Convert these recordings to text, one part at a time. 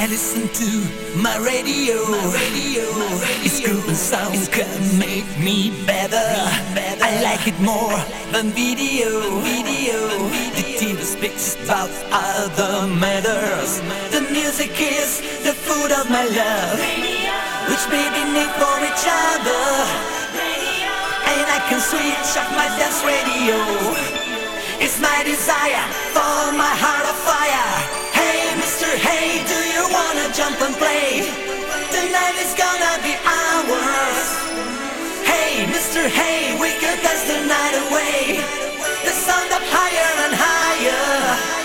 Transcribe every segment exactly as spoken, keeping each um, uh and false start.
listen to my radio. My radio. Its groove and sound can make me better. I like it more than video. Video. The T V speaks about other matters. The music is the food of my love, which baby need for each other. And I can switch off my dance radio. It's my desire for my heart of fire. Hey, Mister Hey, do you wanna jump and play? The night is gonna be ours. Hey, Mister Hey, we could dance the night away. The sound up higher and higher.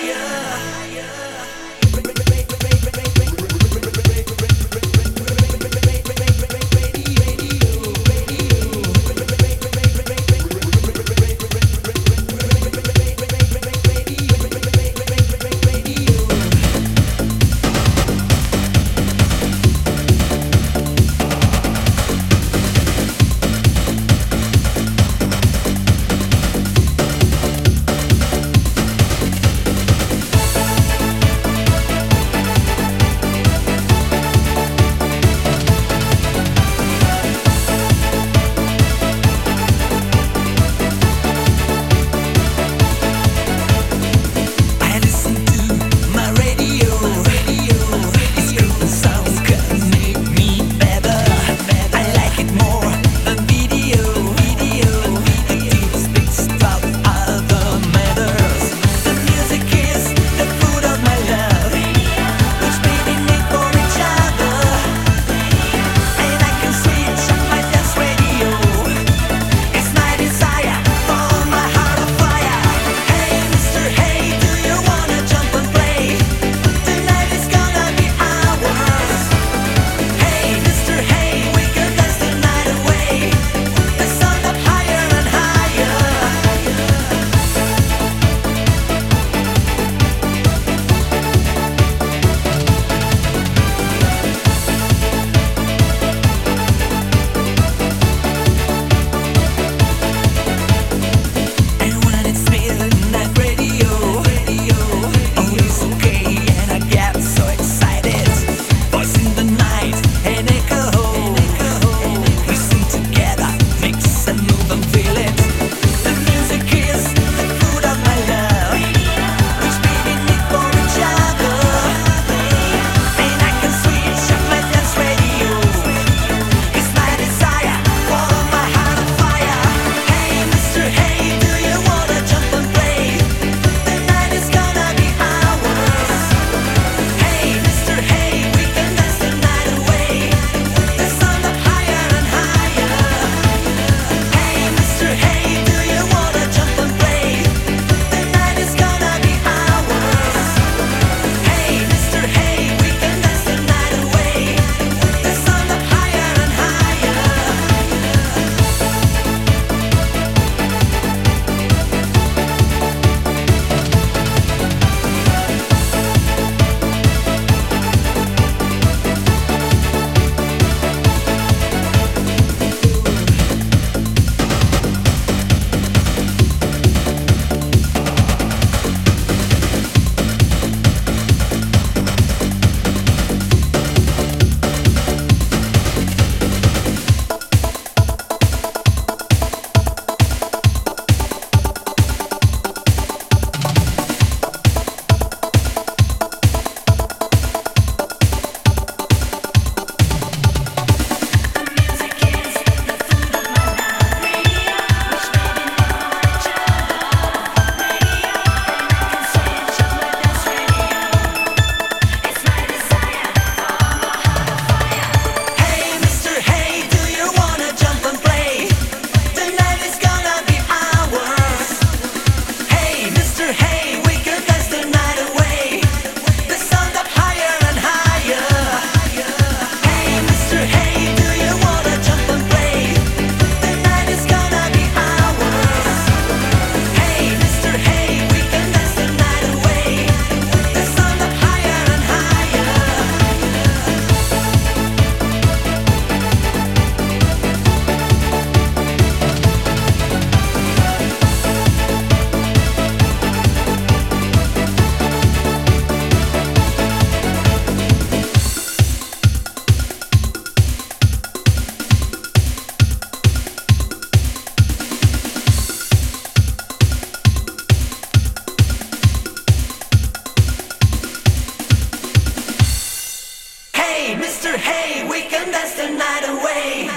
sister, hey, we can dance the night away.